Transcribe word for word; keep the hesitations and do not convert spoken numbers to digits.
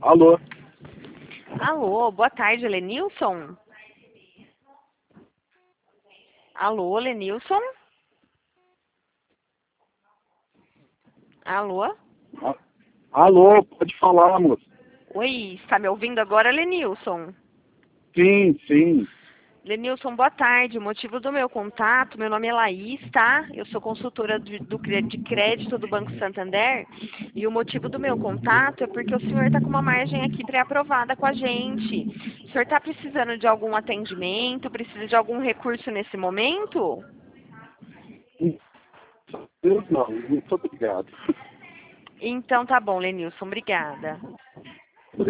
Alô? Alô, boa tarde, Lenilson? Alô, Lenilson? Alô? A- Alô, pode falar, moça. Oi, está me ouvindo agora, Lenilson? Sim, sim. Lenilson, boa tarde. O motivo do meu contato, meu nome é Laís, tá? Eu sou consultora de, do, cre- de crédito do Banco Santander. E o motivo do meu contato é porque o senhor está com uma margem aqui pré-aprovada com a gente. O senhor está precisando de algum atendimento? Precisa de algum recurso nesse momento? Deus não, muito obrigado. Então tá bom, Lenilson, obrigada.